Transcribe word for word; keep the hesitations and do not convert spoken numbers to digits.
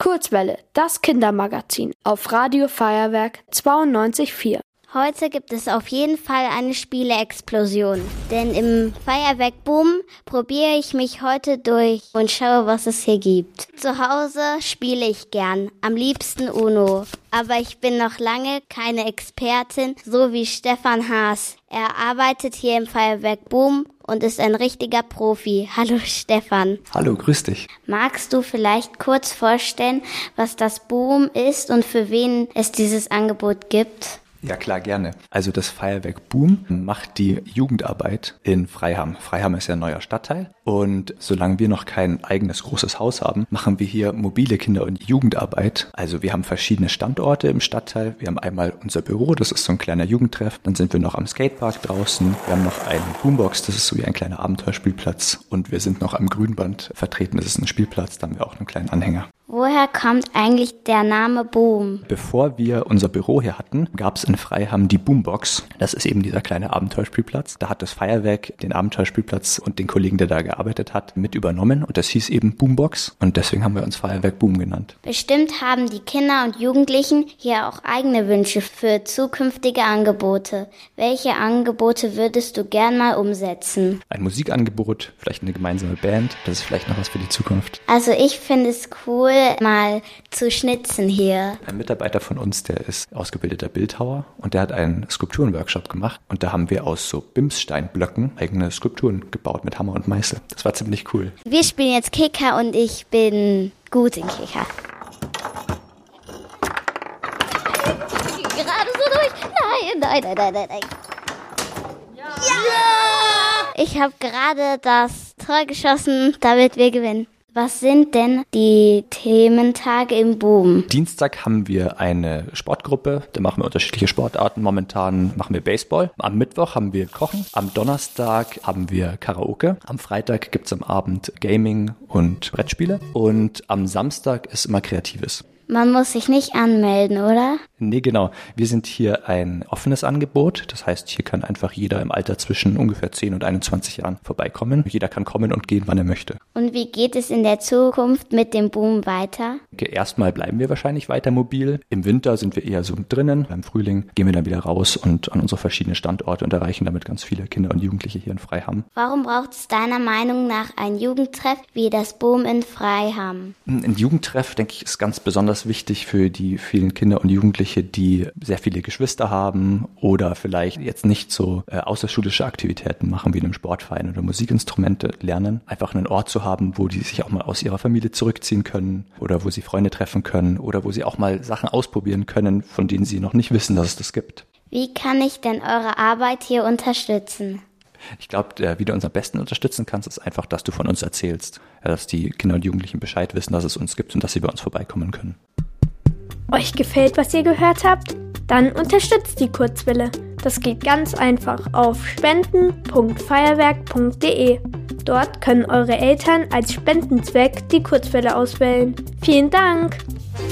Kurzwelle, das Kindermagazin auf Radio Feuerwerk zweiundneunzig Komma vier. Heute gibt es auf jeden Fall eine Spieleexplosion, denn im Feuerwerk-Boom probiere ich mich heute durch und schaue, was es hier gibt. Zu Hause spiele ich gern, am liebsten Uno, aber ich bin noch lange keine Expertin, so wie Stefan Haas. Er arbeitet hier im Feuerwerk-Boom und ist ein richtiger Profi. Hallo Stefan. Hallo, grüß dich. Magst du vielleicht kurz vorstellen, was das Boom ist und für wen es dieses Angebot gibt? Ja klar, gerne. Also das Feuerwerk Boom macht die Jugendarbeit in Freiham. Freiham ist ja ein neuer Stadtteil und solange wir noch kein eigenes großes Haus haben, machen wir hier mobile Kinder- und Jugendarbeit. Also wir haben verschiedene Standorte im Stadtteil. Wir haben einmal unser Büro, das ist so ein kleiner Jugendtreff. Dann sind wir noch am Skatepark draußen. Wir haben noch einen Boombox, das ist so wie ein kleiner Abenteuerspielplatz. Und wir sind noch am Grünband vertreten, das ist ein Spielplatz, da haben wir auch einen kleinen Anhänger. Woher kommt eigentlich der Name Boom? Bevor wir unser Büro hier hatten, gab es in Freiham die Boombox. Das ist eben dieser kleine Abenteuerspielplatz. Da hat das Feuerwerk den Abenteuerspielplatz und den Kollegen, der da gearbeitet hat, mit übernommen. Und das hieß eben Boombox. Und deswegen haben wir uns Feuerwerk Boom genannt. Bestimmt haben die Kinder und Jugendlichen hier auch eigene Wünsche für zukünftige Angebote. Welche Angebote würdest du gern mal umsetzen? Ein Musikangebot, vielleicht eine gemeinsame Band. Das ist vielleicht noch was für die Zukunft. Also ich finde es cool, mal zu schnitzen hier. Ein Mitarbeiter von uns, der ist ausgebildeter Bildhauer und der hat einen Skulpturenworkshop gemacht und da haben wir aus so Bimssteinblöcken eigene Skulpturen gebaut mit Hammer und Meißel. Das war ziemlich cool. Wir spielen jetzt Kicker und ich bin gut in Kicker. Gerade so durch. Nein, nein, nein, nein, nein, nein. Ja! Ja! Ich habe gerade das Tor geschossen, damit wir gewinnen. Was sind denn die Thementage im Boom? Dienstag haben wir eine Sportgruppe, da machen wir unterschiedliche Sportarten. Momentan machen wir Baseball. Am Mittwoch haben wir Kochen. Am Donnerstag haben wir Karaoke. Am Freitag gibt's am Abend Gaming und Brettspiele. Und am Samstag ist immer Kreatives. Man muss sich nicht anmelden, oder? Nee, genau. Wir sind hier ein offenes Angebot. Das heißt, hier kann einfach jeder im Alter zwischen ungefähr zehn und einundzwanzig Jahren vorbeikommen. Jeder kann kommen und gehen, wann er möchte. Und wie geht es in der Zukunft mit dem Boom weiter? Okay, erstmal bleiben wir wahrscheinlich weiter mobil. Im Winter sind wir eher so drinnen. Beim Frühling gehen wir dann wieder raus und an unsere verschiedenen Standorte und erreichen damit ganz viele Kinder und Jugendliche hier in Freiham. Warum braucht es deiner Meinung nach ein Jugendtreff wie das Boom in Freiham? Ein Jugendtreff, denke ich, ist ganz besonders wichtig für die vielen Kinder und Jugendliche, die sehr viele Geschwister haben oder vielleicht jetzt nicht so äh, außerschulische Aktivitäten machen wie in einem Sportverein oder Musikinstrumente lernen. Einfach einen Ort zu haben, wo die sich auch mal aus ihrer Familie zurückziehen können oder wo sie Freunde treffen können oder wo sie auch mal Sachen ausprobieren können, von denen sie noch nicht wissen, dass es das gibt. Wie kann ich denn eure Arbeit hier unterstützen? Ich glaube, wie du uns am besten unterstützen kannst, ist einfach, dass du von uns erzählst. Ja, dass die Kinder und Jugendlichen Bescheid wissen, dass es uns gibt und dass sie bei uns vorbeikommen können. Euch gefällt, was ihr gehört habt? Dann unterstützt die Kurzwelle. Das geht ganz einfach auf spenden punkt feuerwerk punkt de. Dort können eure Eltern als Spendenzweck die Kurzwelle auswählen. Vielen Dank!